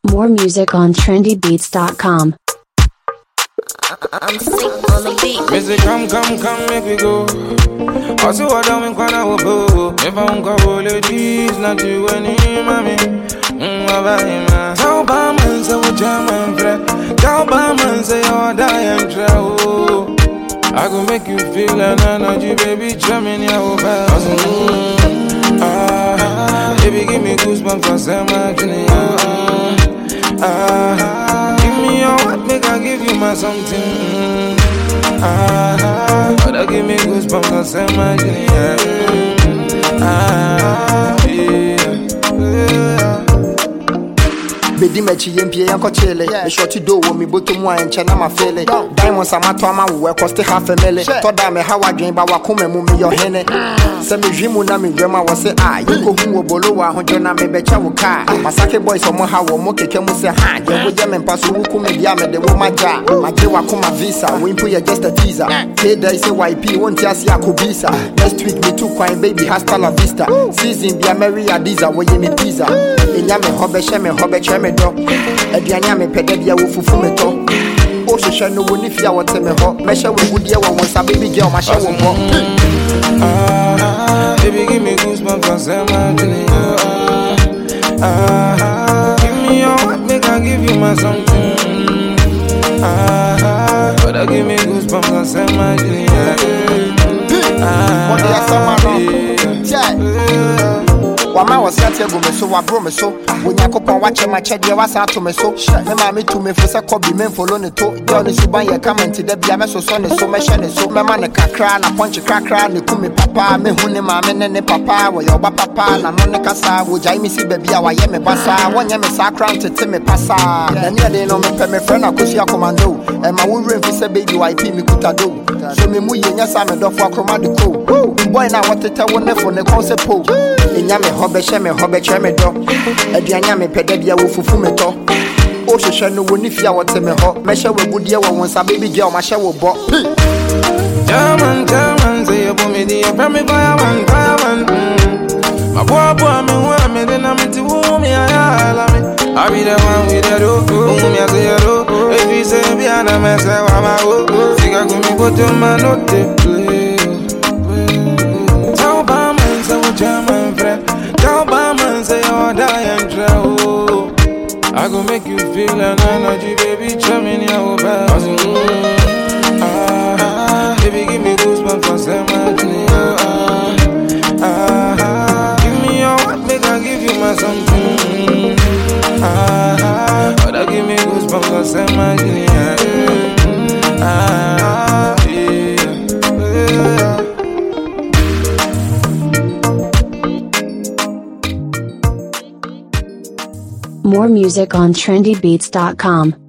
More music on trendybeats.com. I'm sick on the beat. Music, come, make we go. Also, what I'm in Kwana Wobo. If I won't go, ladies, not you any mommy. Tell Barman, say what German friend. Tell Barman, say you're dying travel. I go make you feel an energy, baby. Germany, baby, give me goosebumps for some give me your what, make I give you my something. But I give me goosebumps for some Bedi mechi yempie yanko chele me shorty do wo mi boto mu an chena ma fele diamonds amato ama wo cost half a million to da me how adwen ba wakoma mu me yo hene se me hwimu na me dwema wo se you ko hu wo bolo wa hojo na me becha wo ka masake boys omo ha wo mo keke mu se ha ye wo je me mpaso wo ku me dia me de wo maja maje wakoma visa we impo ya just a teaser say there say YP won't ask ya ko visa next week me too kwine baby hasta la vista season bia Mary Adiza wo ye me pizza enya me hobe she me hobe che me do aduanya me pede bia wo fufu me to o hwehwe no woni fia wo te me ho me hye wo gudie wo won sa baby girl ma hye wo bo baby give me goosebumps on some give me your what, make I give you my something. But I give me goosebumps on some what do you say man? Wama was sat here go me so wa bro me so Onyankopon wa che ma che de wa sa to me so me ma me to me fo se ko bi me follow ne to girl ne suban ye comment de bia me so so ne so me hye ne so me ma ne kakra na punch kakra ne ku me papa me hu ne ma me ne papa wo yo ba papa na no ne kasa wo jai me si ba bia wa ye me basa wonya me sa kra ntete me pasa na ne de no me pe me friend akosi akomando e ma wo wrem fi se baby YP me kutado so me mu ye nya sa me dofo akroma de ko boy na what tete wo ne fo ne concept po enya me hobe she me hobe che me do aduanya me pede bia wo fufu me to o hwehwe no woni fia wo te me ho me hye wo gudie wo won sa baby girl ma hye wo bo German say you put me the from me fireman my boy me want me then I'm into me I be the one with the do me I say you do if you say be an me say wa ma go siga go me go to my note play tell Barman say what German friend tell Barman say you're dying travel I go make you feel an energy baby Germany baby give me goosebumps for some give me your what, make I give you my something. But I give me goosebumps for some More music on trendybeats.com.